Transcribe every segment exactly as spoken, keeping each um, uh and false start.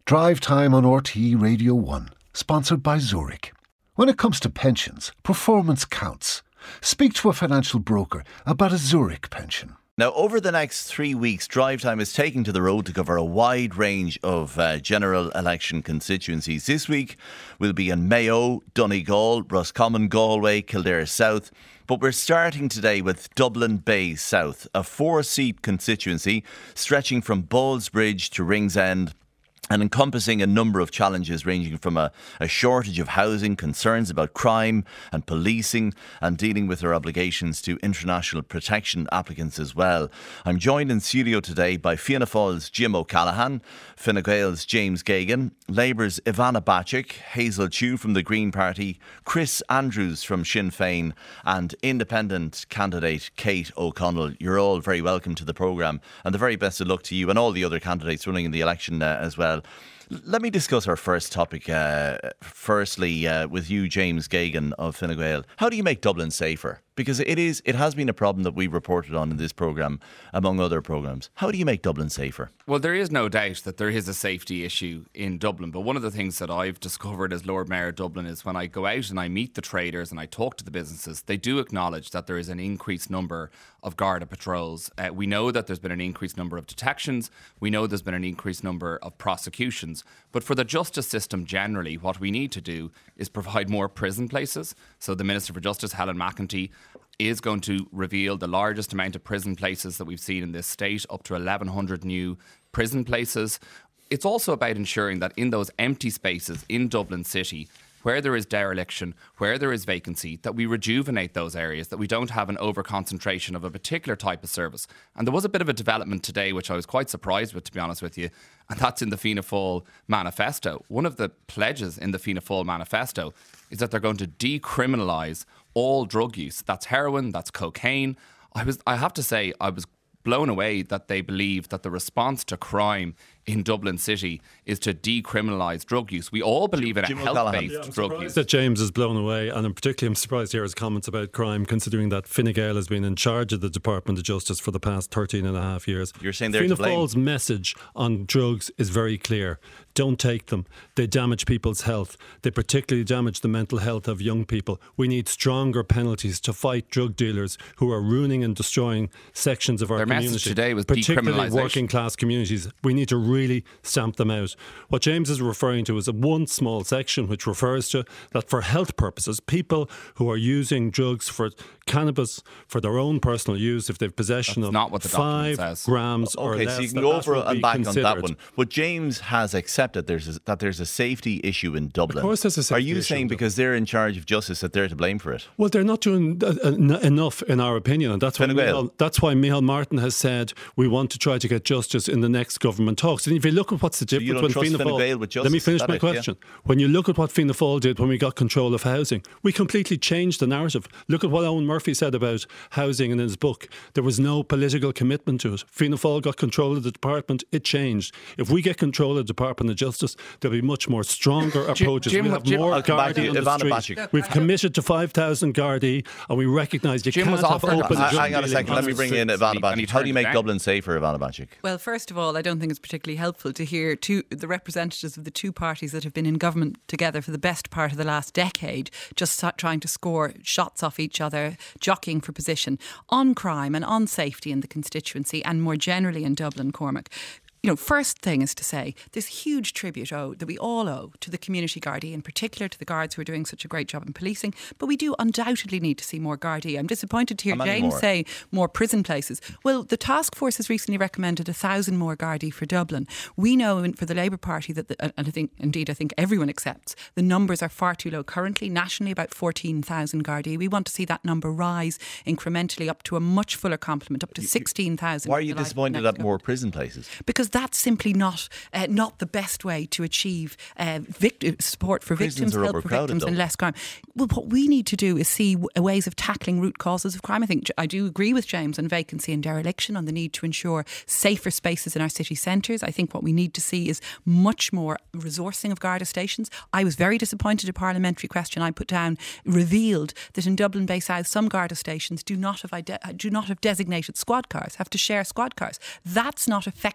Drive Time on R T É Radio one, sponsored by Zurich. When it comes to pensions, performance counts. Speak to a financial broker about a Zurich pension. Now, over the next three weeks, Drive Time is taking to the road to cover a wide range of uh, general election constituencies. This week, we'll be in Mayo, Donegal, Roscommon, Galway, Kildare South. But we're starting today with Dublin Bay South, a four-seat constituency stretching from Ballsbridge to Ringsend, and encompassing a number of challenges ranging from a, a shortage of housing, concerns about crime and policing, and dealing with their obligations to international protection applicants as well. I'm joined in studio today by Fianna Fáil's Jim O'Callaghan, Fine Gael's James Geoghegan, Labour's Ivana Bacik, Hazel Chu from the Green Party, Chris Andrews from Sinn Féin, and independent candidate Kate O'Connell. You're all very welcome to the programme, and the very best of luck to you and all the other candidates running in the election uh, as well. Let me discuss our first topic, uh, firstly, uh, with you, James Geoghegan of Fine Gael. How do you make Dublin safer? Because it is, it has been a problem that we reported on in this programme, among other programmes. How do you make Dublin safer? Well, there is no doubt that there is a safety issue in Dublin. But one of the things that I've discovered as Lord Mayor of Dublin is when I go out and I meet the traders and I talk to the businesses, they do acknowledge that there is an increased number of Garda patrols. Uh, we know that there's been an increased number of detections. We know there's been an increased number of prosecutions. But for the justice system generally, what we need to do is provide more prison places. So the Minister for Justice, Helen McEntee, is going to reveal the largest amount of prison places that we've seen in this state, up to eleven hundred new prison places. It's also about ensuring that in those empty spaces in Dublin City, where there is dereliction, where there is vacancy, that we rejuvenate those areas, that we don't have an over-concentration of a particular type of service. And there was a bit of a development today, which I was quite surprised with, to be honest with you, and that's in the Fianna Fáil manifesto. One of the pledges in the Fianna Fáil manifesto is that they're going to decriminalise all drug use. That's heroin, that's cocaine. I was, I have to say, I was blown away that they believe that the response to crime in Dublin City is to decriminalise drug use. We all believe in a health-based yeah, drug use. That James is blown away, and I'm particularly I'm surprised to hear his comments about crime, considering that Fine Gael has been in charge of the Department of Justice for the past thirteen and a half years. You're saying they're Fianna to blame. Fáil's message on drugs is very clear. Don't take them. They damage people's health. They particularly damage the mental health of young people. We need stronger penalties to fight drug dealers who are ruining and destroying sections of our Their community. Their message today was particularly decriminalisation. Working class communities. We need to really stamp them out. What James is referring to is a one small section which refers to that for health purposes, people who are using drugs for cannabis for their own personal use, if they've possession That's of not what the five document says. grams or Okay, less, so you can that go that over will and be back considered. on that one. But James has accepted there's a, that there's a safety issue in Dublin. Of course there's a safety Are you issue saying in because they're in charge of justice that they're to blame for it? Well, they're not doing uh, en- enough, in our opinion, and that's why, Fine Gael. Micheál, that's why Micheál Martin has said we want to try to get justice in the next government talks. And if you look at what's the So you difference don't when trust Fianna Fine Fáil, Gael with justice, let me is finish that my it? Yeah. question. When you look at what Fianna Fáil did when we got control of housing, we completely changed the narrative. Look at what Owen Murphy said about housing in his book. There was no political commitment to it. Fianna Fáil got control of the department, it changed. If we get control of the Department of Justice, there'll be much more stronger approaches. Jim, we have Jim, more I'll come back to Gardaí you. on the Ivana street. Bacik. We've committed to five thousand Gardaí, and we recognise you Jim can't was have offered- open Uh, drug hang on a dealing second, let me on bring the in streets. Ivana And he Bacik. How do you turned make it down. Dublin safer, Ivana Bacik? Well, first of all, I don't think it's particularly helpful to hear two, the representatives of the two parties that have been in government together for the best part of the last decade just trying to score shots off each other, jockeying for position on crime and on safety in the constituency and more generally in Dublin, Cormac. You know, first thing is to say this huge tribute owe, that we all owe to the community Gardaí, in particular to the guards who are doing such a great job in policing. But we do undoubtedly need to see more Gardaí. I'm disappointed to hear How many James more? say more prison places. Well, the task force has recently recommended a thousand more Gardaí for Dublin. We know in- for the Labour Party that, the, and I think indeed I think everyone accepts, the numbers are far too low currently. Nationally, about fourteen thousand Gardaí. We want to see that number rise incrementally up to a much fuller complement, up to sixteen thousand. Why are you disappointed at more prison places? Because that's simply not uh, not the best way to achieve uh, vict- support for Prisons victims, are help for overcrowded, victims, though. and less crime. Well, what we need to do is see w- ways of tackling root causes of crime. I think I do agree with James on vacancy and dereliction, on the need to ensure safer spaces in our city centres. I think what we need to see is much more resourcing of Garda stations. I was very disappointed a parliamentary question I put down revealed that in Dublin Bay South some Garda stations do not have ide- do not have designated squad cars, have to share squad cars. That's not effective Really?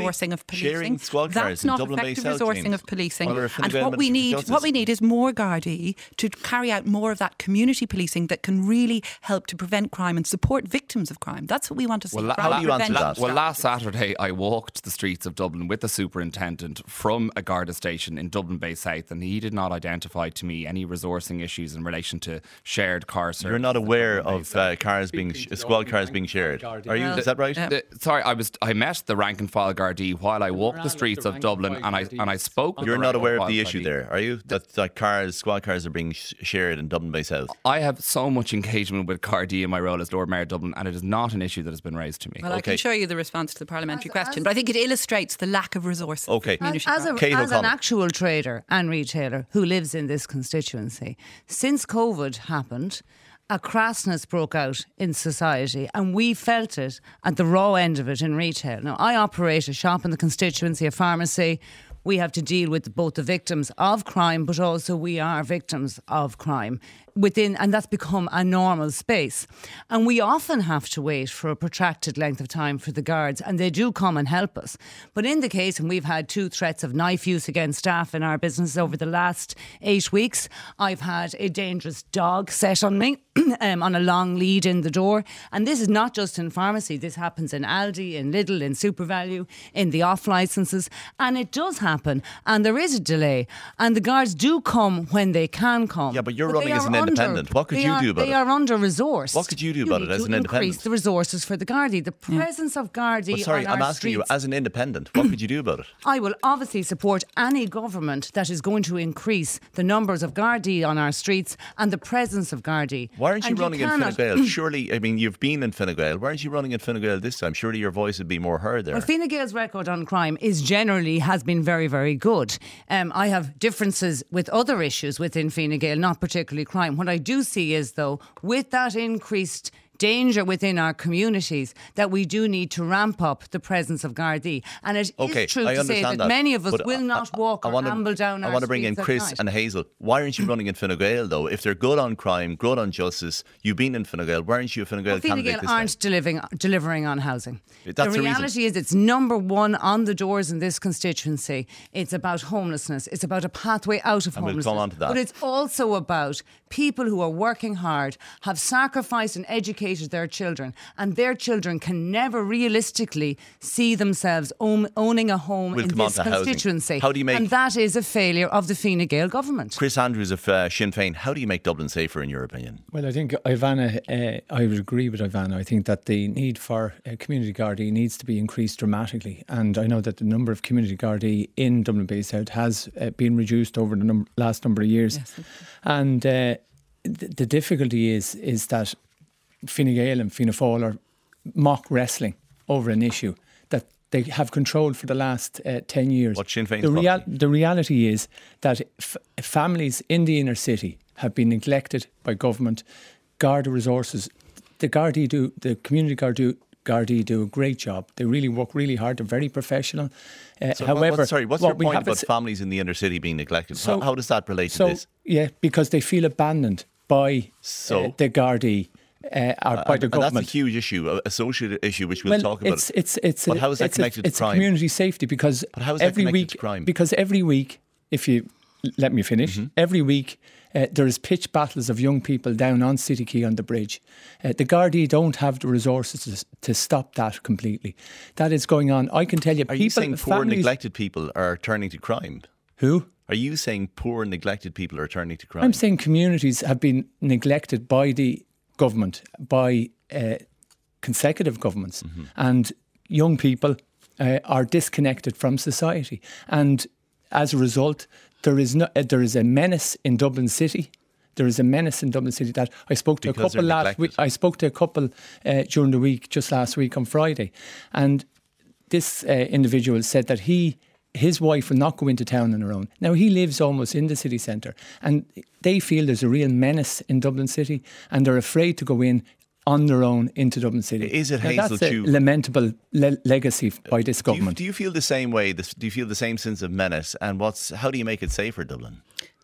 resourcing of policing. Sharing squad cars That's in not Dublin-based effective South, resourcing James. of policing. Well, And what we need, what we need is more Gardaí to carry out more of that community policing that can really help to prevent crime and support victims of crime. That's what we want to see. Well, la- How do you answer Prevention that? Well, last Saturday I walked the streets of Dublin with the superintendent from a Garda station in Dublin Bay South, and he did not identify to me any resourcing issues in relation to shared car service. You're not in aware Dublin Bay of South. uh, cars being sh- squad cars being shared, are you? Is that right? Yeah. The- sorry, I was. I met the rank and file Gardaí while I walked the streets of Dublin, and I and I spoke. with You're the not rank and aware of file the issue Gardaí. there, are you? That, that cars, squad cars are being sh- shared in Dublin Bay South. I have so much engagement with Gardaí in my role as Lord Mayor of Dublin, and it is not an issue that has been raised to me. Well, I Okay. can show you the response to the parliamentary As- question, as- but I think it illustrates the lack of resources. Okay. for community As, crime. a, Kate as an O'Connell. actual trader and retailer who lives in this constituency, since COVID happened, a crassness broke out in society, and we felt it at the raw end of it in retail. Now, I operate a shop in the constituency, a pharmacy. We have to deal with both the victims of crime, but also we are victims of crime within, and that's become a normal space. And we often have to wait for a protracted length of time for the guards, and they do come and help us. But in the case, and we've had two threats of knife use against staff in our business over the last eight weeks, I've had a dangerous dog set on me um, on a long lead in the door. And this is not just in pharmacy. This happens in Aldi, in Lidl, in SuperValue, in the off licences. And it does happen. And there is a delay. And the guards do come when they can come. Yeah, but you're they running as are an independent. What could they you are- do about they it? They are under-resourced. What could you do about need it as to an independent? increase the resources for the Gardaí. The presence of Gardaí But sorry, on I'm our asking you, streets. as an independent, what could you do about it? I will obviously support any government that is going to increase the numbers of Gardaí on our streets and the presence of Gardaí. Why aren't you And running in Fine cannot- Gael? Surely, I mean, you've been in Fine Gael. Why aren't you running in Fine Gael this time? Surely your voice would be more heard there. Well, Fine Gael's record on crime is generally has been very, very good. Um, I have differences with other issues within Fine Gael, not particularly crime. What I do see is, though, with that increased danger within our communities, that we do need to ramp up the presence of Gardaí. And it Okay, is true I to say that, understand that, many of us but will I- not I- walk I or wanna- amble down I our want to bring in streets at Chris night. and Hazel. Why aren't you running in Fine Gael though? If they're good on crime, good on justice, you've been in Fine Gael. Why aren't you a Fine Gael Well, Fine candidate Gael this aren't time? delivering, delivering on housing. That's the the reason. reality is it's number one on the doors in this constituency. It's about homelessness. It's about a pathway out of And we'll homelessness. come on to that. But it's also about people who are working hard, have sacrificed and educated their children, and their children can never realistically see themselves own, owning a home We'll in come on this to housing. constituency. How do you make- And that is a failure of the Fine Gael government. Chris Andrews of uh, Sinn Féin. How do you make Dublin safer in your opinion? Well, I think Ivana, uh, I would agree with Ivana. I think that the need for uh, community Gardaí needs to be increased dramatically. And I know that the number of community Gardaí in Dublin Bay South has uh, been reduced over the num- last number of years. Yes. And uh, th- the difficulty is is that Fine Gael and Fianna Fáil are mock wrestling over an issue that they have controlled for the last uh, ten years. What's Sinn Féin's the, real- policy? the reality is that f- families in the inner city have been neglected by government. Garda resources, the Gardaí do, the community Gardaí, Gardaí do a great job. They really work really hard. They're very professional. Uh, So what- however, what- sorry, what's what your we point have about is- families in the inner city being neglected? So- how, how does that relate so, to this? yeah, because they feel abandoned by So- uh, the Gardaí. Uh, or by And- the and government. that's a huge issue, a- a social issue, which we'll, well, talk about. it's, it's, it's, But a- how is that it's connected a, to it's crime? a community safety because But how is that every connected week, to crime? because every week, if you let me finish, Mm-hmm. every week uh, there is pitched battles of young people down on City Quay on the bridge. Uh, the Gardaí don't have the resources to, to stop that completely. That is going on. I can tell you, Are people, you saying poor, families, neglected people are turning to crime? who? Are you saying poor, neglected people are turning to crime? I'm saying communities have been neglected by the government, by uh, consecutive governments, Mm-hmm. and young people uh, are disconnected from society. And as a result, there is no, uh, there is a menace in Dublin City. There is a menace in Dublin City that I spoke to Because a couple they're last neglected. week. I spoke to a couple uh, during the week, just last week on Friday, and this uh, individual said that he. His wife will not go into town on her own. Now, he lives almost in the city centre, and they feel there's a real menace in Dublin City, and they're afraid to go in on their own into Dublin City. Is it, now, Hazel, that's a too- lamentable le- legacy by this do, you, government. do you feel the same way? This, do you feel the same sense of menace? And what's how do you make it safer, Dublin?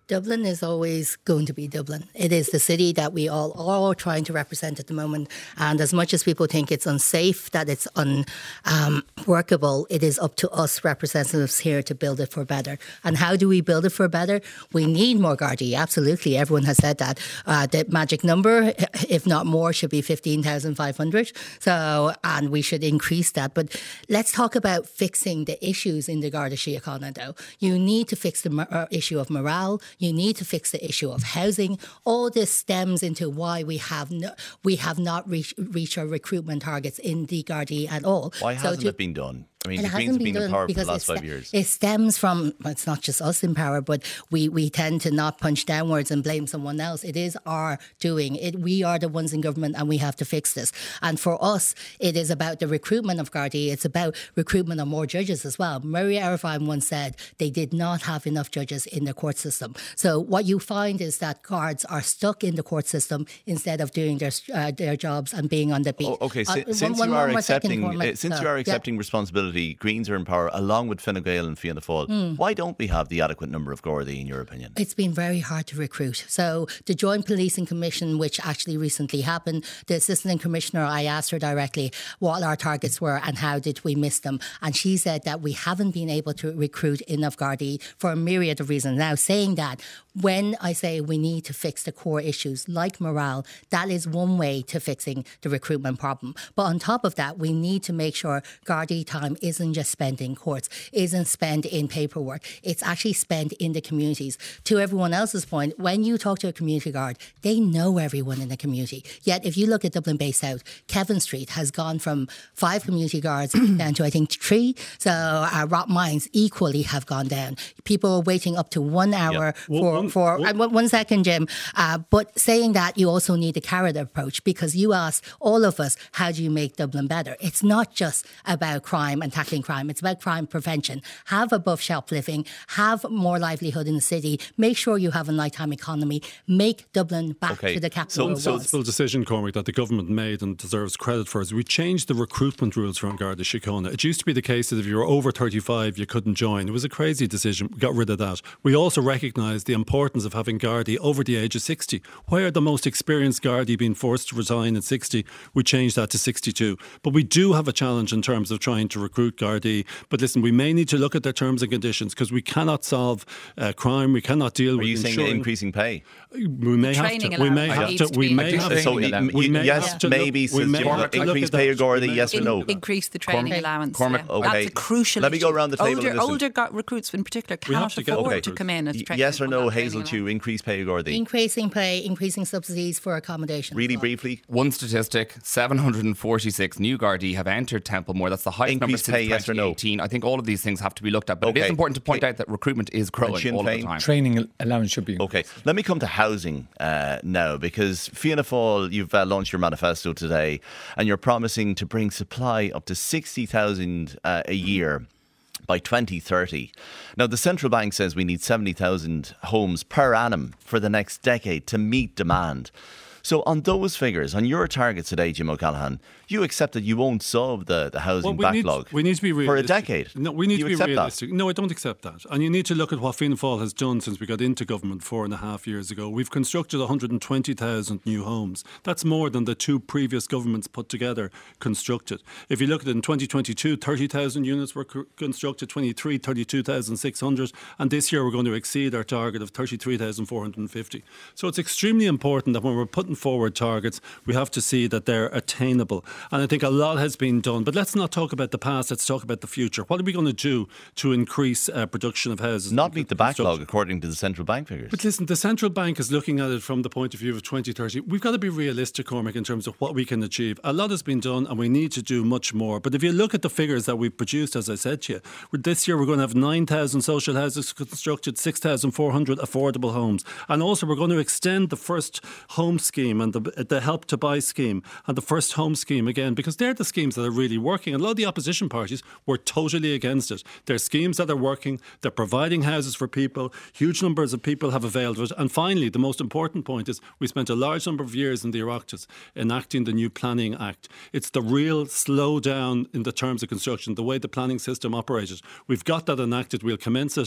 Dublin is always going to be Dublin. It is the city that we all are trying to represent at the moment. And as much as people think it's unsafe, that it's unworkable, um, it is up to us representatives here to build it for better. And how do we build it for better? We need more Gardaí, absolutely. Everyone has said that. Uh, the magic number, if not more, should be fifteen thousand five hundred. So, and we should increase that. But let's talk about fixing the issues in the Garda Síochána, though. You need to fix the uh, issue of morale. You need to fix the issue of housing. All this stems into why we have no, we have not reached reach our recruitment targets in the Gardaí at all. Why so hasn't to, it been done? I mean, it the Greens hasn't have been been in done power for the because last it five st- years. It stems from, well, it's not just us in power, but we, we tend to not punch downwards and blame someone else. It is our doing. It, we are the ones in government and we have to fix this. And for us, it is about the recruitment of Gardaí. It's about recruitment of more judges as well. Murray Arifine once said they did not have enough judges in the court system. So what you find is that guards are stuck in the court system instead of doing their uh, their jobs and being on the beat. Oh, okay, uh, since, one, you one are more accepting, second, uh, since so, you are yeah. accepting responsibility, Greens are in power along with Fine Gael and Fianna Fáil. Mm. Why don't we have the adequate number of Gardaí, in your opinion? It's been very hard to recruit. So the Joint Policing Commission, which actually recently happened, the Assistant Commissioner, I asked her directly what our targets were and how did we miss them. And she said that we haven't been able to recruit enough Gardaí for a myriad of reasons. Now, saying that, when I say we need to fix the core issues like morale, that is one way to fixing the recruitment problem. But on top of that, we need to make sure Gardaí time isn't just spent in courts, isn't spent in paperwork. It's actually spent in the communities. To everyone else's point, when you talk to a community guard, they know everyone in the community. Yet if you look at Dublin Bay South, Kevin Street has gone from five community guards down to, I think, three. So uh, Rock Mines equally have gone down. People are waiting up to one hour yeah. for, one, for one, uh, one second, Jim. Uh, but saying that, you also need a carrot approach, because you ask all of us, how do you make Dublin better? It's not just about crime and tackling crime. It's about crime prevention. Have above shoplifting, have more livelihood in the city, make sure you have a nighttime economy, make Dublin back okay. to the capital. So, so The simple decision, Cormac, that the government made and deserves credit for is we changed the recruitment rules for Garda Síochána. It used to be the case that if you were over thirty-five, you couldn't join. It was a crazy decision. We got rid of that. We also recognised the importance of having Gardaí over the age of sixty. Why are the most experienced Gardaí being forced to resign at sixty? We changed that to sixty-two. But we do have a challenge in terms of trying to recruit Gardaí. But listen, we may need to look at their terms and conditions, because we cannot solve uh, crime. We cannot deal Are with you saying ensuring increasing pay? We may have Training to. We may allowance have needs to. to We be may increased. have to. So, we y- may yes, have to maybe, look, we says may Jim, have to look increase at that. pay your Gardaí, We may yes or have no? to- Increase the training Cormac. allowance. Cormac, yeah. okay. That's a crucial Let me go issue. around the table Older, and listen. older got recruits in particular We have cannot to get afford okay. to come in as Y- training. Yes or no, without Hazel training Chew, increase pay your Gardaí? increasing pay, increasing subsidies for accommodation. Really So- briefly? One statistic, seven hundred forty-six new Gardaí have entered Templemore. That's the highest number Increased since pay, yes or no? twenty eighteen. I think all of these things have to be looked at. But it Okay. is important to point Okay. out that recruitment is And growing Sinn all of Féin? the time. Training allowance should be Okay, let me come to housing uh, now, because Fianna Fáil, you've uh, launched your manifesto today and you're promising to bring supply up to sixty thousand uh, a year by twenty thirty. Now, the central bank says we need seventy thousand homes per annum for the next decade to meet demand. So on those figures, on your targets today, Jim O'Callaghan, you accept that you won't solve the, the housing Well, we backlog Need, we need to be realistic. for a decade. No, we need Do to you be accept realistic. No, I don't accept that. And you need to look at what Fianna Fáil has done since we got into government four and a half years ago. We've constructed one hundred twenty thousand new homes. That's more than the two previous governments put together constructed. If you look at it in twenty twenty-two, thirty thousand units were co- constructed, twenty-three, thirty-two thousand six hundred, and this year we're going to exceed our target of thirty-three thousand four hundred fifty. So it's extremely important that when we're putting forward targets, we have to see that they're attainable. And I think a lot has been done. But let's not talk about the past, let's talk about the future. What are we going to do to increase uh, production of houses? Not meet the Construction. backlog according to the central bank figures. But listen, the central bank is looking at it from the point of view of twenty thirty. We've got to be realistic, Cormac, in terms of what we can achieve. A lot has been done and we need to do much more. But if you look at the figures that we've produced, as I said to you, this year we're going to have nine thousand social houses constructed, six thousand four hundred affordable homes. And also we're going to extend the first home scheme and the, the help to buy scheme and the first home scheme again, because they're the schemes that are really working. And a lot of the opposition parties were totally against it. They're schemes that are working. They're providing houses for people. Huge numbers of people have availed of it. And finally, the most important point is we spent a large number of years in the Oireachtas enacting the new Planning Act. It's the real slowdown in the terms of construction, the way the planning system operated. We've got that enacted. We'll commence it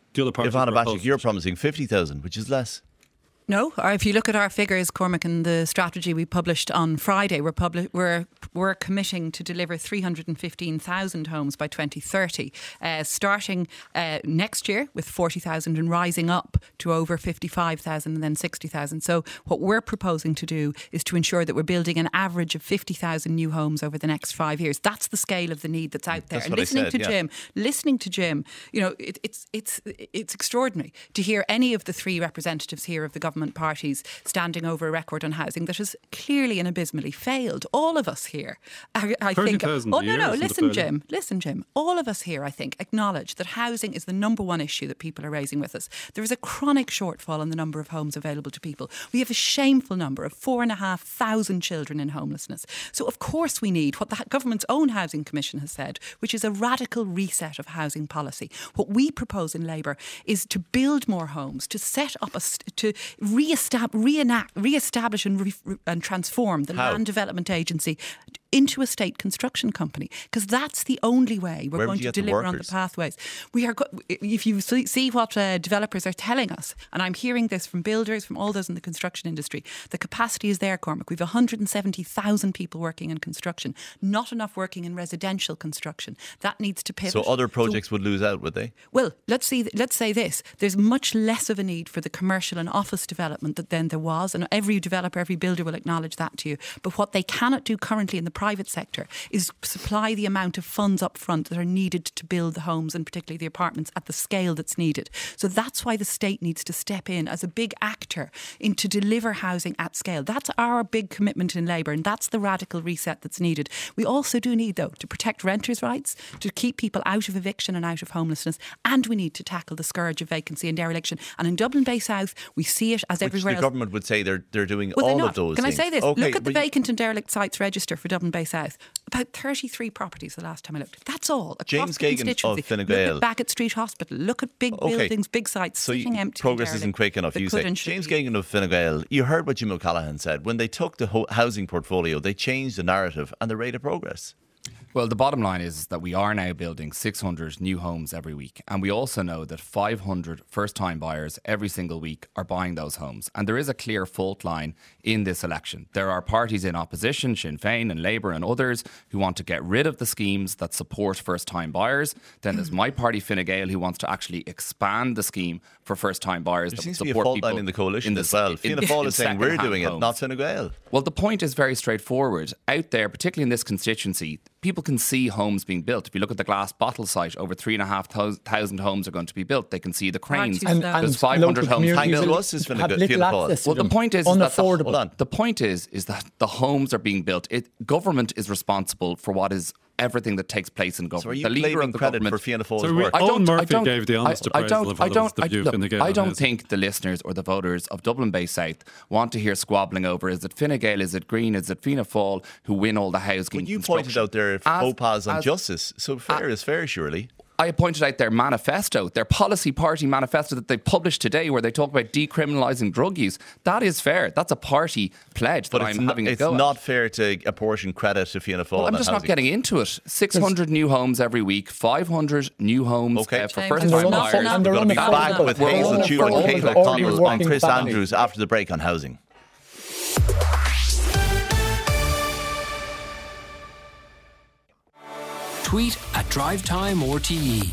The other parties Ivana were Bacik, opposed. you're promising fifty thousand, which is less. No, or if you look at our figures, Cormac, and the strategy we published on Friday, we're, publi- we're, we're committing to deliver three hundred fifteen thousand homes by twenty thirty, uh, starting uh, next year with forty thousand and rising up to over fifty-five thousand and then sixty thousand. So what we're proposing to do is to ensure that we're building an average of fifty thousand new homes over the next five years. That's the scale of the need that's out there. That's And what I listening said, to yeah. Jim, listening to Jim, you know, it, it's, it's, it's extraordinary to hear any of the three representatives here of the government parties standing over a record on housing that has clearly and abysmally failed. All of us here, I, I think. thirty Oh thousand no, a year no! isn't a Listen, failure. Jim. Listen, Jim. All of us here, I think, acknowledge that housing is the number one issue that people are raising with us. There is a chronic shortfall in the number of homes available to people. We have a shameful number of four and a half thousand children in homelessness. So of course we need what the government's own housing commission has said, which is a radical reset of housing policy. What we propose in Labour is to build more homes, to set up a st- to re-estab- reenact, re-establish and, re- and transform the How? Land Development Agency into a state construction company, because that's the only way we're Where would going you to get the deliver on the workers? pathways. We are. Go- if you see see what uh, developers are telling us, and I'm hearing this from builders, from all those in the construction industry, the capacity is there, Cormac. We've one hundred seventy thousand people working in construction, not enough working in residential construction. That needs to pivot. So other projects would lose out, would they? Well, let's see. Let's say this: there's much less of a need for the commercial and office development that than there was, and every developer, every builder will acknowledge that to you. But what they cannot do currently in the private sector is supply the amount of funds up front that are needed to build the homes, and particularly the apartments, at the scale that's needed. So that's why the state needs to step in as a big actor in to deliver housing at scale. That's our big commitment in Labour, and that's the radical reset that's needed. We also do need, though, to protect renters' rights, to keep people out of eviction and out of homelessness, and we need to tackle the scourge of vacancy and dereliction. And in Dublin Bay South, we see it as Which everywhere the else. government would say they're they're doing Well, they're all not. of those Can things. I say this? Okay, Look at the but you- vacant and derelict sites register for Dublin Bay South. About thirty-three properties the last time I looked. That's all. Across James the Geoghegan constituency. of Fine Look Gael. at Bagot Street Hospital. Look at big Okay. buildings, big sites So you- sitting empty. and progress derelict isn't quick enough, that you could say. and should James be. Geoghegan of Fine Gael, you heard what Jim O'Callaghan said. When they took the ho- housing portfolio, they changed the narrative and the rate of progress. Well, the bottom line is that we are now building six hundred new homes every week. And we also know that five hundred first-time buyers every single week are buying those homes. And there is a clear fault line in this election. There are parties in opposition, Sinn Féin and Labour and others, who want to get rid of the schemes that support first-time buyers. Then there's my party, Fine Gael, who wants to actually expand the scheme for first-time buyers. There that seems to would be a support fault people line in the coalition the as well. in- Fianna in Fáil is saying we're second-hand doing it, homes. not Fine Gael. Well, the point is very straightforward. Out there, particularly in this constituency, people can see homes being built. If you look at the Glass Bottle site, over three and a half thousand homes are going to be built. They can see the cranes. too And, slow. and There's five hundred local homes. communities Hang on will to us is Fine have Gael- little Fianna Fáil. access to Well, the them. point is, is that the, unaffordable. Hold on. the point is, is that the homes are being built. It, government is responsible for what is everything that takes place in government. So are you the leader claiming of the credit government, for Fianna Fáil's So we- work? I Owen Murphy gave the honest I, I appraisal don't, of I what don't, was the I, view of look, Fine Gael I, on look, housing. I don't think the listeners of Dublin Bay South want to hear squabbling over is it Fine Gael, is it Green, is it Fianna Fáil who win all the housing But you construction. pointed out their As- faux pas on as- justice. So fair is fair, surely. I pointed out their manifesto, their policy party manifesto that they published today, where they talk about decriminalising drug use. That is fair. That's a party pledge But that it's, I'm not, having a it's go not at. fair to apportion credit to Fianna Fáil. Well, I'm on just not housing. getting into it. six hundred new homes every week, five hundred new homes Okay. uh, for James, first it's time not buyers. enough. And they're We're going to be That's back not with enough. Hazel We're Tudor and all Kate for O'Connell on working Chris families. Andrews after the break on housing. Tweet at Drive Time R T E.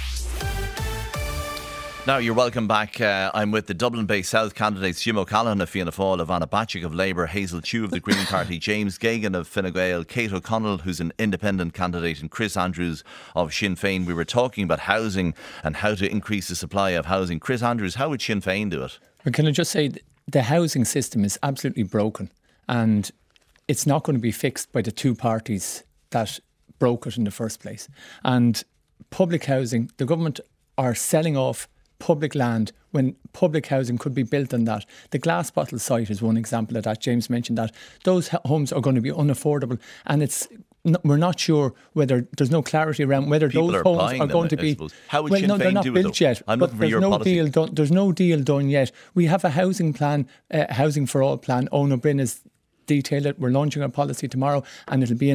Now, you're welcome back. Uh, I'm with the Dublin Bay South candidates, Jim O'Callaghan of Fianna Fáil, Ivana Bacik of Labour, Hazel Chew of the Green Party, James Geoghegan of Fine Gael, Kate O'Connell, who's an independent candidate, and Chris Andrews of Sinn Féin. We were talking about housing and how to increase the supply of housing. Chris Andrews, how would Sinn Féin do it? But can I just say, th- the housing system is absolutely broken, and it's not going to be fixed by the two parties that broke it in the first place. And public housing, the government are selling off public land when public housing could be built on that. The Glass Bottle site is one example of that. James mentioned that. Those h- homes are going to be unaffordable, and it's n- we're not sure whether there's no clarity around whether People those are homes buying are them, going I- to I be. suppose. How would well, Sinn no, they're Féin not do it, built though? yet. I'm but looking for there's your no policy. deal done. There's no deal done yet. We have a housing plan, uh, housing for all plan. Owen O'Brien has detailed it. We're launching our policy tomorrow, and it'll be in our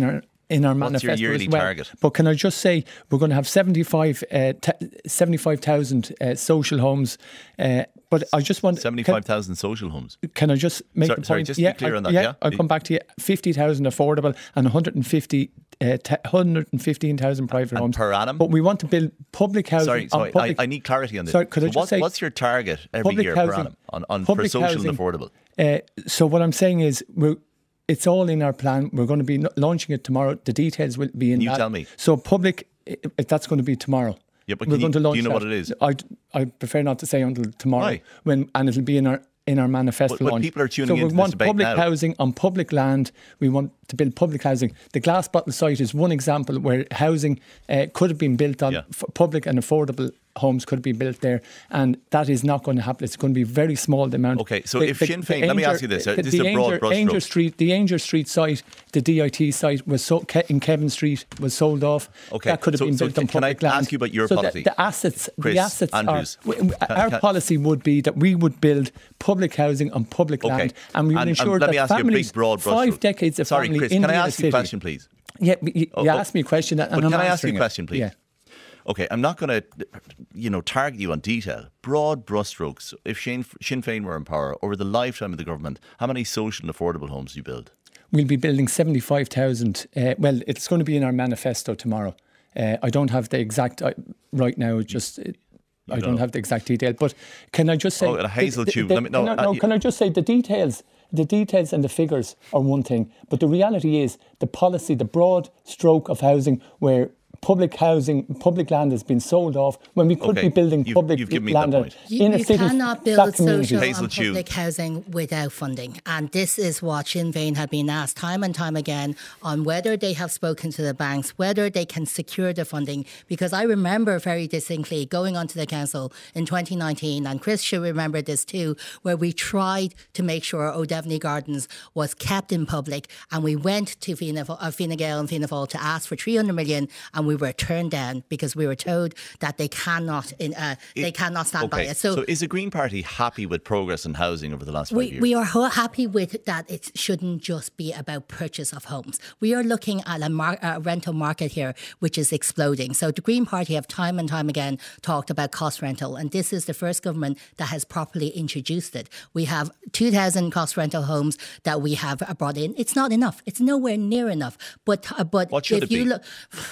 in our What's manifesto your yearly as well. target? But can I just say, we're going to have seventy-five, uh, t- seventy-five thousand uh, social homes. Uh, but I just want... seventy-five thousand social homes. Can I just make Sorry, the point? sorry, just yeah, be clear I, on that, yeah, yeah? I'll come back to you. fifty thousand affordable and one hundred fifty, uh, t- one hundred fifteen thousand private And homes. per annum? But we want to build public housing. Sorry, on sorry public, I, I need clarity on this. Sorry, could I So just what, say... what's your target every public year housing, per annum on, on for public social housing, and affordable? Uh, so what I'm saying is we're... It's all in our plan. We're going to be launching it tomorrow. The details will be in You that. tell me. So public, if that's going to be tomorrow. Yeah, but we're can going you, to launch do you know that. what it is? I, I prefer not to say until tomorrow. Why? When and it'll be in our in our manifesto But- but launch. people are tuning so into we this want debate public now. housing on public land. We want to build public housing. The Glass Bottle site is one example where housing uh, could have been built on Yeah. f- public and affordable homes could be built there, and that is not going to happen. It's going to be very small the amount. Okay, so if Sinn Féin- let me ask you this, uh, the, this is a the broad Ainger- brushstroke. Ainger Street, the Ainger Street site, the D I T site was so, Ke- in Kevin Street was sold off. Okay, that could have so- been so built on can I public land. ask you about your so policy? The, the assets, Chris, the assets Andrews. are. w- Can- our can- policy would be that we would build public housing on public Okay. land, and we would And- and ensure let that me ask you a big families, broad brush five stroke. decades of Sorry, family Chris, in can I the inner ask you a city. question, please? Yeah, you, you Oh, oh, asked me a question, and But I'm can I ask you answering a it. question, please? Yeah. Okay, I'm not going to, you know, target you on detail. Broad brushstrokes. If Sinn, Sinn Féin were in power over the lifetime of the government, how many social and affordable homes do you build? We'll be building seventy-five thousand. Uh, well, it's going to be in our manifesto tomorrow. Uh, I don't have the exact uh, right now. Just uh, I don't know. have the exact detail. But can I just say? Oh, a Hazel the- the- Tube. the- Let me- no, no, uh, no, you- can I just say the details? The details and the figures are one thing, but the reality is the policy, the broad stroke of housing, where public housing, public land has been sold off when we could Okay, be building you've- public you've given me land that in point. You, inner you cities, cannot flat build communities. social Hazel and Tube. public housing without funding. And this is what Sinn Féin have been asked time and time again on whether they have spoken to the banks, whether they can secure the funding. Because I remember very distinctly going onto the council in twenty nineteen, and Chris should remember this too, where we tried to make sure O'Devney Gardens was kept in public. And we went to Fianna, uh, Fine Gael and Fianna Fáil to ask for three hundred million, and we were turned down because we were told that they cannot in, uh, they cannot stand by Okay, it. so, is the Green Party happy with progress in housing over the last five We, years? we are ho- happy with that. It shouldn't just be about purchase of homes. We are looking at a, mar- a rental market here which is exploding. So the Green Party have time and time again talked about cost rental, and this is the first government that has properly introduced it. We have two thousand cost rental homes that we have brought in. It's not enough. It's nowhere near enough. But uh, but What should if it you be? look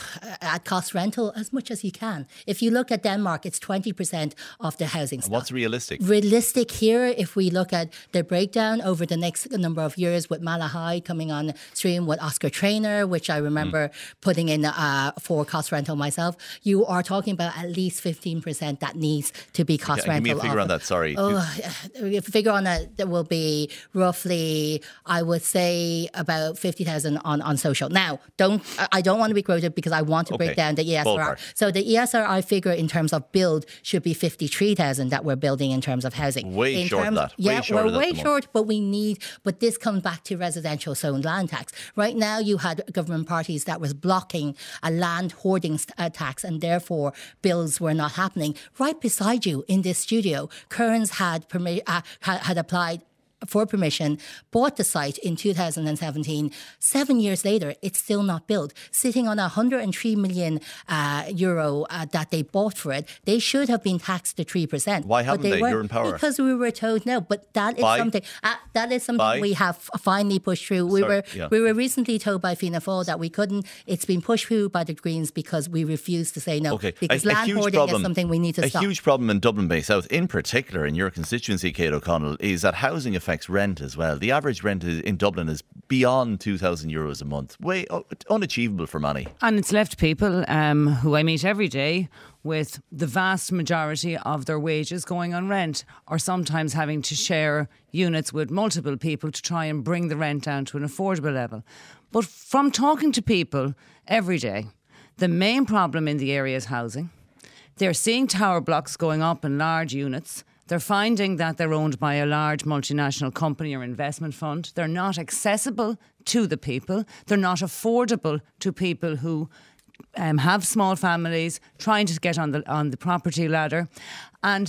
at cost rental, as much as you can. If you look at Denmark, it's twenty percent of the housing stock. What's realistic? Realistic here, if we look at the breakdown over the next number of years with Malahide coming on stream with Oscar Traynor, which I remember Mm. putting in uh, for cost rental myself, you are talking about at least fifteen percent that needs to be cost Yeah, rental. give me a figure of- on that, sorry. Oh, a figure on that, that will be roughly, I would say, about fifty thousand on, on social. Now, don't I don't want to be quoted because I want to break Okay. down the E S R I. Ballpark. So the E S R I figure in terms of build should be fifty-three thousand that we're building in terms of housing. Way in short of terms, that. Way Yeah, short we're of that way at the moment. short, but we need, but this comes back to residential zoned land tax. Right now, you had government parties that was blocking a land hoarding st- uh, tax, and therefore bills were not happening. Right beside you in this studio, Kearns had, permi- uh, had, had applied for permission, bought the site in two thousand seventeen. Seven years later, it's still not built. Sitting on one hundred three million uh, euro uh, that they bought for it, they should have been taxed to three percent. Why haven't but they? weren't, You're in power. Because we were told no. But that is By? something uh, that is something By? we have finally pushed through. We Sorry, were yeah. we were recently told by Fianna Fáil that we couldn't. It's been pushed through by the Greens because we refused to say no. Okay, Because a, a land huge hoarding problem, is something we need to a stop. huge problem in Dublin Bay South, in particular in your constituency, Kate O'Connell, is that housing affects rent as well. The average rent is, in Dublin is beyond two thousand euros a month, way uh, unachievable for many. And it's left people um, who I meet every day with the vast majority of their wages going on rent, or sometimes having to share units with multiple people to try and bring the rent down to an affordable level. But from talking to people every day, the main problem in the area is housing. They're seeing tower blocks going up in large units. They're finding that they're owned by a large multinational company or investment fund. They're not accessible to the people. They're not affordable to people who um, have small families, trying to get on the on the property ladder. And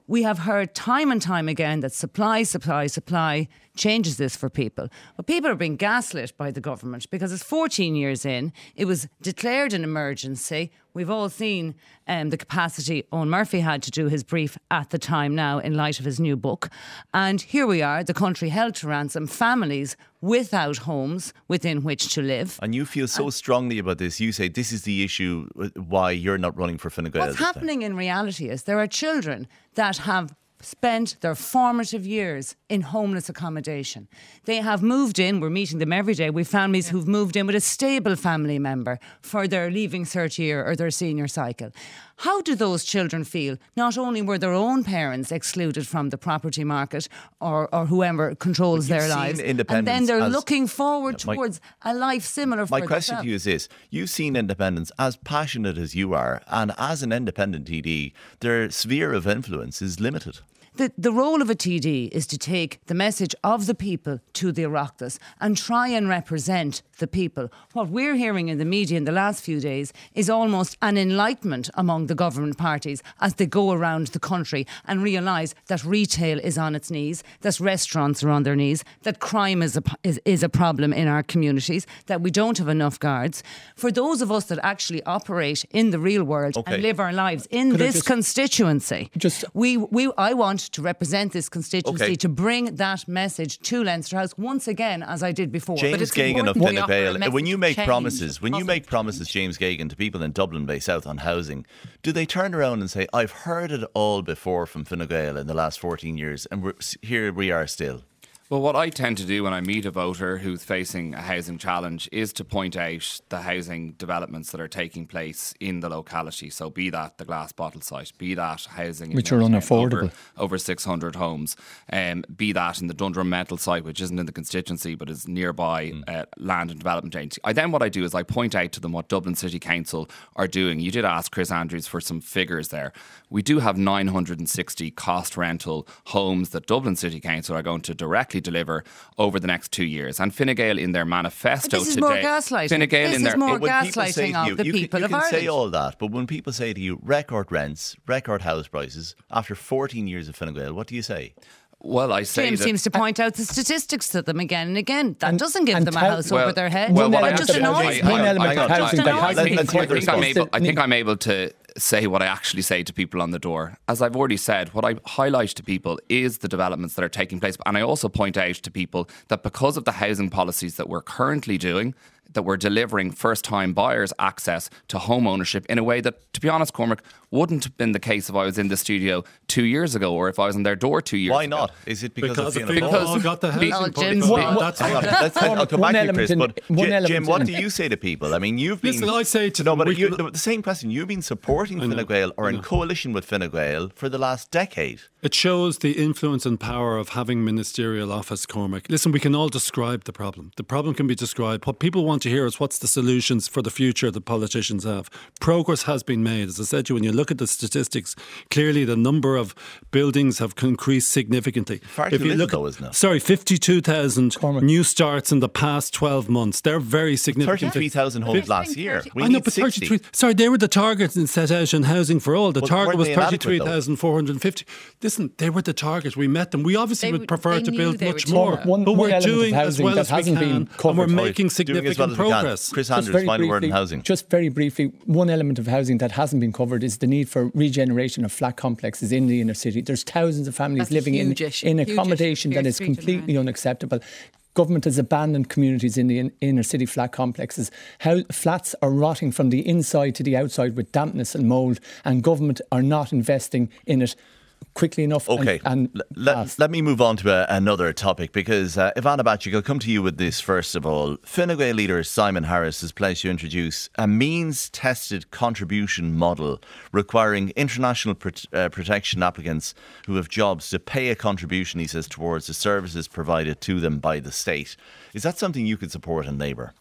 we have heard time and time again that supply, supply, supply changes this for people. But people are being gaslit by the government because it's fourteen years in. It was declared an emergency. We've all seen um, the capacity Owen Murphy had to do his brief at the time now in light of his new book. And here we are, the country held to ransom, families without homes within which to live. And you feel so strongly about this. You say this is the issue why you're not running for Fine Gael. What's happening in reality is there are children that have spent their formative years in homeless accommodation. They have moved in, we're meeting them every day, we've families yeah. who've moved in with a stable family member for their leaving cert year or their senior cycle. How do those children feel? Not only were their own parents excluded from the property market or, or whoever controls their lives, and then they're as, looking forward yeah, my, towards a life similar for My question themselves. to you is this. You've seen independents as passionate as you are, and as an independent T D, their sphere of influence is limited. The, the role of a T D is to take the message of the people to the Oireachtas and try and represent the people. What we're hearing in the media in the last few days is almost an enlightenment among the government parties as they go around the country and realise that retail is on its knees, that restaurants are on their knees, that crime is a, is, is a problem in our communities, that we don't have enough guards. For those of us that actually operate in the real world okay. and live our lives in Could this just, constituency, just we, we I want to represent this constituency, okay. to bring that message to Leinster House once again, as I did before. James but Geoghegan of Fine Gael, when you make promises, when you make promises, James Geoghegan, to people in Dublin Bay South on housing, do they turn around and say, I've heard it all before from Fine Gael in the last fourteen years, and we're, here we are still? Well, what I tend to do when I meet a voter who's facing a housing challenge is to point out the housing developments that are taking place in the locality. So be that the Glass Bottle site, be that housing which are unaffordable, over, over six hundred homes, um, be that in the Dundrum Mental site, which isn't in the constituency but is nearby mm. uh, Land and Development Agency. I then what I do is I point out to them what Dublin City Council are doing. You did ask Chris Andrews for some figures there. We do have nine hundred sixty cost rental homes that Dublin City Council are going to directly deliver over the next two years. And Fine Gael in their manifesto this is today... More gaslighting. Fine Gael this in their, is more gaslighting you, of the you people can, you of can Ireland. say all that, but when people say to you, record rents, record house prices, after fourteen years of Fine Gael, what do you say? Well, I say James that seems to point out the statistics to them again and again. That and, doesn't give them a house well, over their head. Well, that what just annoys One element of housing that hasn't been covered. I think I'm able to say what I actually say to people on the door. As I've already said, what I highlight to people is the developments that are taking place. And I also point out to people that because of the housing policies that we're currently doing, that we're delivering first-time buyers access to home ownership in a way that, to be honest, Cormac, wouldn't have been the case if I was in the studio two years ago or if I was in their door two years Why ago. Why not? Is it because, because of the people all got the housing oh, policy? Well, well, that's hang on, let's, I'll come back to you, Chris. In, but Jim, Jim, what do you say to people? I mean, you've been... Listen, I say to no, them... but you, the, the same question. You've been supporting Fine Gael or in coalition with Fine Gael for the last decade. It shows the influence and power of having ministerial office, Cormac. Listen, we can all describe the problem. The problem can be described. What people want to hear is what's the solutions for the future that politicians have. Progress has been made. As I said to you, when you look at the statistics, clearly the number of buildings have increased significantly. Far too if you little look though, isn't it? Sorry, fifty-two thousand new starts in the past twelve months. They're very significant. thirty-three thousand homes last year. We I know, need but sixty. thirty-three. Sorry, they were the targets set out in Housing for All. The Well, target weren't was they inadequate, thirty-three thousand four hundred fifty. Listen, they were the target. We met them. We obviously They would prefer they to knew build they much were more. doing One- but one we're element of doing as housing well that as we hasn't can. been And covered. we're Right. making Doing as well significant as we can. progress. Chris Just Andrews, very final word on briefly- housing. Just very briefly, one element of housing that hasn't been covered is the need for regeneration of flat complexes in the inner city. There's thousands of families That's a living in, huge issue. in Huge accommodation issue. that is Street and completely around. unacceptable. Government has abandoned communities in the in, inner city flat complexes. How flats are rotting from the inside to the outside with dampness and mould, and government are not investing in it quickly enough. Okay, and, and let, let me move on to a, another topic because uh, Ivana Bacik, I'll come to you with this first of all. Fine Gael leader Simon Harris has pledged to introduce a means-tested contribution model requiring international pr- uh, protection applicants who have jobs to pay a contribution, he says, towards the services provided to them by the state. Is that something you could support in Labour?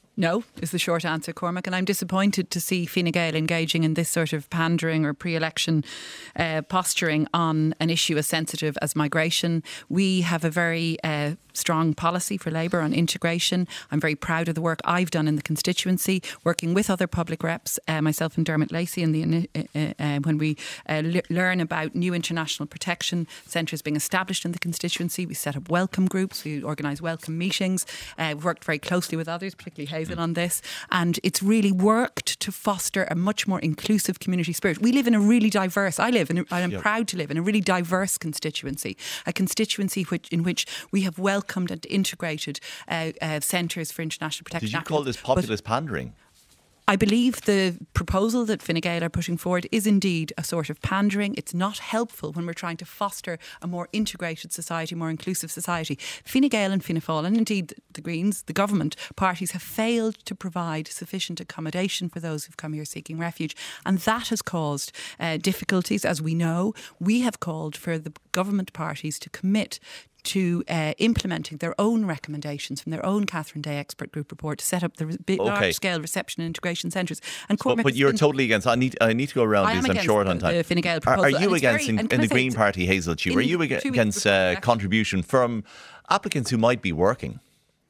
No, is the short answer, Cormac. And I'm disappointed to see Fine Gael engaging in this sort of pandering or pre-election uh, posturing on an issue as sensitive as migration. We have a very uh, strong policy for Labour on integration. I'm very proud of the work I've done in the constituency, working with other public reps, uh, myself and Dermot Lacey, in the, uh, uh, when we uh, le- learn about new international protection centres being established in the constituency. We set up welcome groups, we organise welcome meetings. Uh, we've worked very closely with others, particularly Hazel, on this, and it's really worked to foster a much more inclusive community spirit. We live in a really diverse, I live in, a, I'm yep. proud to live in a really diverse constituency, a constituency which, in which we have welcomed and integrated uh, uh, centres for international protection. Did you call this populist pandering? I believe the proposal that Fine Gael are putting forward is indeed a sort of pandering. It's not helpful when we're trying to foster a more integrated society, more inclusive society. Fine Gael and Fianna Fáil, and indeed the Greens, the government parties, have failed to provide sufficient accommodation for those who've come here seeking refuge. And that has caused uh, difficulties, as we know. We have called for the government parties to commit to uh, implementing their own recommendations from their own Catherine Day expert group report to set up the re- okay. large-scale reception and integration centres. And but, but you're totally against. I need I need to go around these. I'm short on time. The Fine Gael are, are you and against very, in, in the Green Party, Hazel Chew? Are you against uh, contribution from applicants who might be working?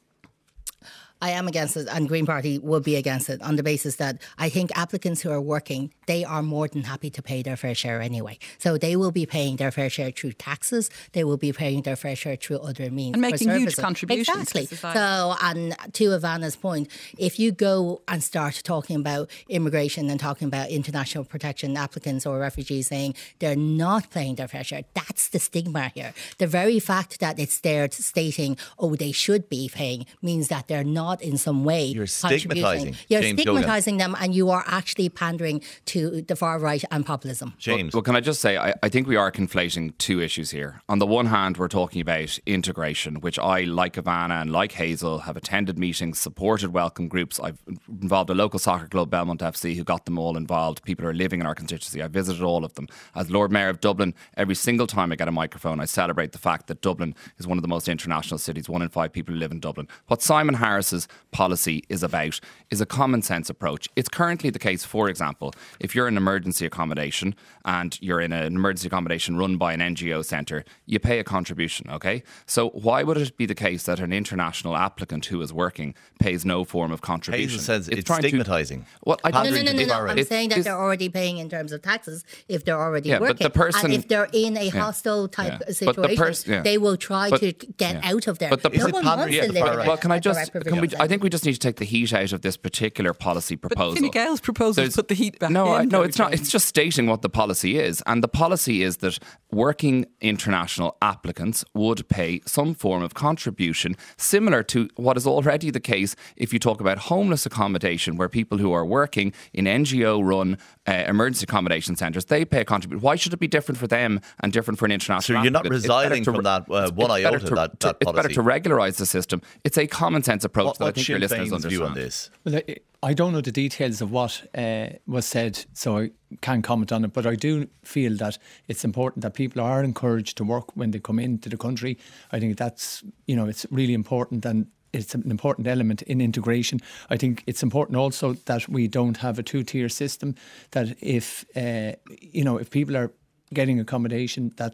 I am against it, and Green Party would be against it on the basis that I think applicants who are working, they are more than happy to pay their fair share anyway. So they will be paying their fair share through taxes. They will be paying their fair share through other means. And making huge contributions. Exactly. To society. So, and to Ivana's point, if you go and start talking about immigration and talking about international protection applicants or refugees saying they're not paying their fair share, that's the stigma here. The very fact that it's there stating, oh, they should be paying, means that they're not in some way. You're stigmatising. You're James stigmatising them, and you are actually pandering to the far right and populism. Well, James. well can I just say, I, I think we are conflating two issues here. On the one hand, we're talking about integration, which I, like Ivana and like Hazel, have attended meetings, supported welcome groups. I've involved a local soccer club, Belmont F C, who got them all involved. People who are living in our constituency. I visited all of them. As Lord Mayor of Dublin, every single time I get a microphone, I celebrate the fact that Dublin is one of the most international cities. One in five people who live in Dublin. What Simon Harris's policy is about is a common sense approach. It's currently the case, for example, if you're in emergency accommodation and you're in an emergency accommodation run by an N G O centre, you pay a contribution, okay? So why would it be the case that an international applicant who is working pays no form of contribution? Hazel says it's, it's stigmatising. Well, I no, no, no, no, no. I'm it, saying that they're already paying in terms of taxes if they're already yeah, working. But the person, and if they're in a yeah, hostile type yeah. situation, the pers- yeah. they will try but, to get yeah. out of there. But the no per- one wants yeah, to live Well, can I just? Can we, I think we just need to take the heat out of this particular policy proposal. But Fine Gael's proposal put the heat back no, in. I, no, it's not. It's just stating what the policy is, and the policy is that working international applicants would pay some form of contribution, similar to what is already the case if you talk about homeless accommodation, where people who are working in N G O-run uh, emergency accommodation centres, they pay a contribution. Why should it be different for them and different for an international? So you're not applicant? residing from that uh, one iota to, that, that It's policy. better to regularise the system. It's a common sense approach what, that what I think your listeners understand. View on this? Well, I, I don't know the details of what uh, was said, so I can't comment on it. But I do feel that it's important that people are encouraged to work when they come into the country. I think that's, you know, it's really important, and it's an important element in integration. I think it's important also that we don't have a two-tier system, that if, uh, you know, if people are getting accommodation, that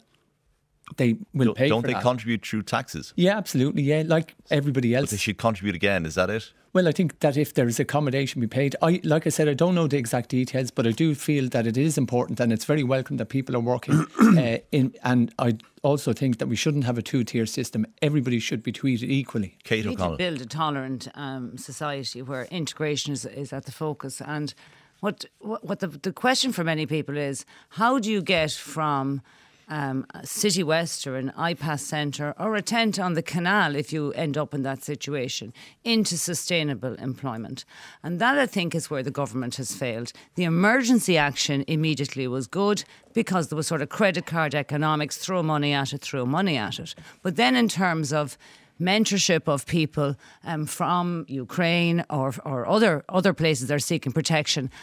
they will don't, pay Don't for they that. contribute through taxes? Yeah, absolutely, yeah, like everybody else. But they should contribute again, is that it? Well, I think that if there is accommodation be paid, I like I said, I don't know the exact details, but I do feel that it is important, and it's very welcome that people are working uh, in. And I also think that we shouldn't have a two-tier system. Everybody should be treated equally. Kate we O'Connell. need to build a tolerant um, society where integration is, is at the focus. And what what, what the, the question for many people is, how do you get from Um, City West or an I PAS centre or a tent on the canal, if you end up in that situation, into sustainable employment? And that, I think, is where the government has failed. The emergency action immediately was good because there was sort of credit card economics, throw money at it, throw money at it. But then in terms of mentorship of people um, from Ukraine or, or other, other places that are seeking protection,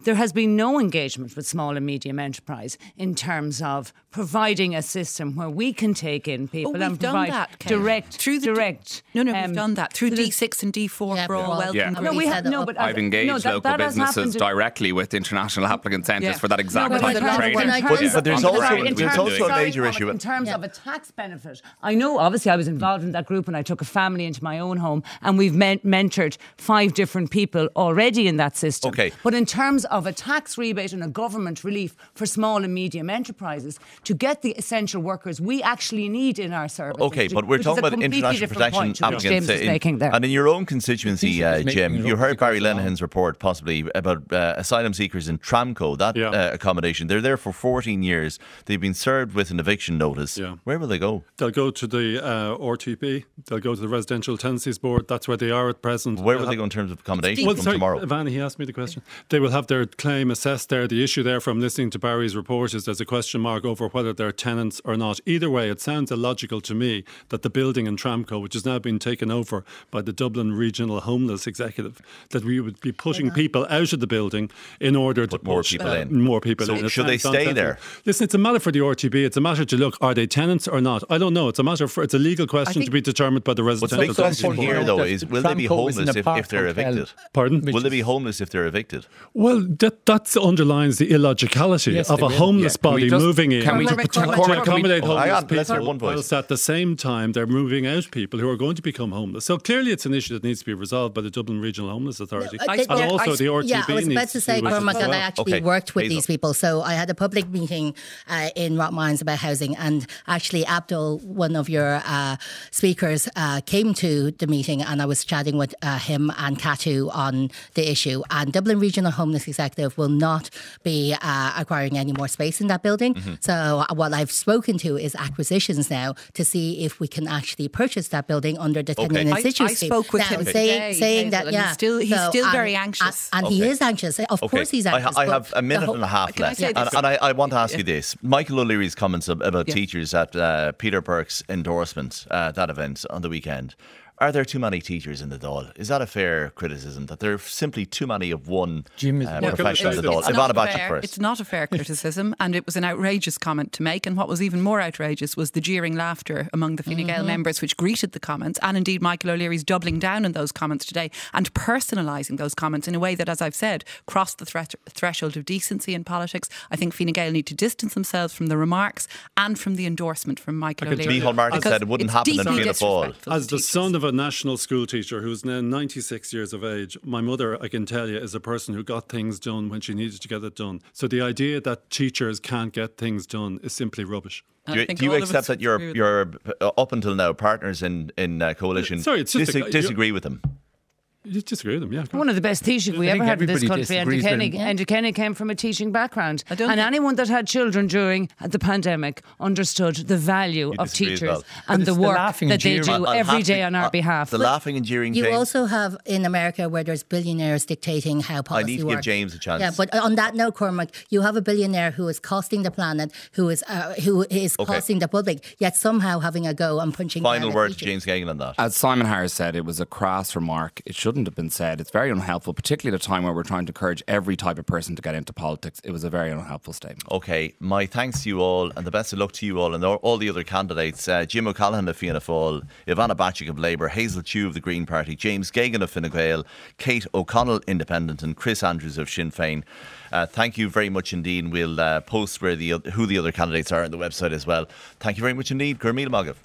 there has been no engagement with small and medium enterprise in terms of providing a system where we can take in people oh, we've and done provide that, Kate. direct, through the direct. D- no, no, um, we've done that through D six and D four yeah, for all well, welcome. Yeah. No, we have no, but I've engaged no, that, local that has businesses happened in- directly with international applicant centres Yeah. for that exact No, but type in of terms- training. in But- terms- but there's in also- terms- in there's terms- also a sorry, major Cormac, issue. in terms Yeah. of a tax benefit. I know, obviously, I was involved in that group and I took a family into my own home, and we've men- mentored five different people already in that system. Okay. But in terms of a tax rebate and a government relief for small and medium enterprises, to get the essential workers we actually need in our services. Okay, but we're which is talking a about completely international different protection point to which applicants. James is in- making there. And in your own constituency, uh, He's making Jim, it you up heard as it Barry goes along. Lenihan's report possibly about uh, asylum seekers in Tramco, that Yeah. uh, accommodation. They're there for fourteen years. They've been served with an eviction notice. Yeah. Where will they go? They'll go to the uh, R T P. They'll go to the Residential Tenancies Board. That's where they are at present. Where They'll will they have- go in terms of accommodation Well, from sorry, tomorrow? Ivana, he asked me the question. They will have their claim assessed there. The issue there from listening to Barry's report is there's a question mark over whether they're tenants or not. Either way, it sounds illogical to me that the building in Tramco, which has now been taken over by the Dublin Regional Homeless Executive, that we would be pushing people out of the building in order to Put more push, people uh, in. More people So in. It should they sounds stay nonsensical. there? Listen, it's a matter for the R T B. It's a matter to look, are they tenants or not? I don't know. It's a matter for, it's a legal question think- to be determined by the What's residential the big question Tenancies here, Board. though, that is will they be Tramco is an homeless if, apart if they're hotel. evicted? Pardon? Will they be homeless if they're evicted? Well, that that underlines the illogicality Yes, of they a will. homeless Yeah, can we body just- moving in can we- to, Cormac, to Cormac, Cormac, can we- accommodate oh, homeless hang on, let's hear people, one voice. whilst at the same time they're moving out people who are going to become homeless. So clearly it's an issue that needs to be resolved by the Dublin Regional Homeless Authority. No, uh, and there- also I- the R T B Yeah, I was needs about to say, do it as Cormac, and I well. actually Okay, worked with Hazel. these people. So I had a public meeting uh, in Rottmines about housing, and actually Abdul, one of your uh, speakers, uh, came to the meeting, and I was chatting with uh, him and Katu on the issue. And Dublin Regional Homeless Executive will not be uh, acquiring any more space in that building. Mm-hmm. So uh, what I've spoken to is acquisitions now to see if we can actually purchase that building under the tenant in I- situ I scheme. spoke with now, him saying, today, saying Hazel, that and yeah, he's still- he's still very anxious. and, and he Okay. is anxious. Of Okay. course, he's I, anxious. ha- I but have a minute the whole- and a half Can I left, say and, this? and I, I want to ask you this. Michael O'Leary's comments ab- about teachers at uh, Peter Burke's endorsement uh, that event on the weekend. Are there too many teachers in the Dáil? Is that a fair criticism, that there are simply too many of one Jim is uh, one. profession in the Dáil? It's Ivana not Bacik fair. first. It's not a fair criticism, and it was an outrageous comment to make. And what was even more outrageous was the jeering laughter among the Fine Mm-hmm. Gael members, which greeted the comments. And indeed, Michael O'Leary's doubling down on those comments today and personalising those comments in a way that, as I've said, crossed the thre- threshold of decency in politics. I think Fine Gael need to distance themselves from the remarks and from the endorsement from Michael I can O'Leary. Micheál Martin because said it wouldn't it's happen in deeply Fianna Fáil. disrespectful As to the teachers. son of a national school teacher who's now ninety-six years of age, my mother, I can tell you, is a person who got things done when she needed to get it done. So the idea that teachers can't get things done is simply rubbish. And Do I you, think do you all of accept us that your agree with your uh, up until now partners in in uh, coalition Sorry, it's just dis- a- disagree with them? You disagree with them, yeah. One of the best teachers we I ever think had in this everybody country, Andy disagrees with Kenny. him. Andy Kenny came from a teaching background. I don't And think- anyone that had children during the pandemic understood the value You of disagree as teachers well. and But the it's the work laughing that and they jeering. do I'll- I'll every have day to- on our uh, behalf. The laughing and jeering You thing. also have in America where there's billionaires dictating how policy I need to works. give James a chance. Yeah, but on that note, Cormac, you have a billionaire who is costing the planet, who is uh, who is Okay. costing the public, yet somehow having a go and punching. Final down at word to teachers. James Geoghegan on that. As Simon Harris said, it was a crass remark. It shouldn't have been said. It's very unhelpful, particularly at a time where we're trying to encourage every type of person to get into politics. It was a very unhelpful statement. Okay, my thanks to you all, and the best of luck to you all and all all the other candidates. Uh, Jim O'Callaghan of Fianna Fáil, Ivana Bacik of Labour, Hazel Chew of the Green Party, James Geoghegan of Fine Gael, Kate O'Connell, Independent, and Chris Andrews of Sinn Féin. Uh, thank you very much indeed. We'll uh, post where the who the other candidates are on the website as well. Thank you very much indeed. Gurmil Magav.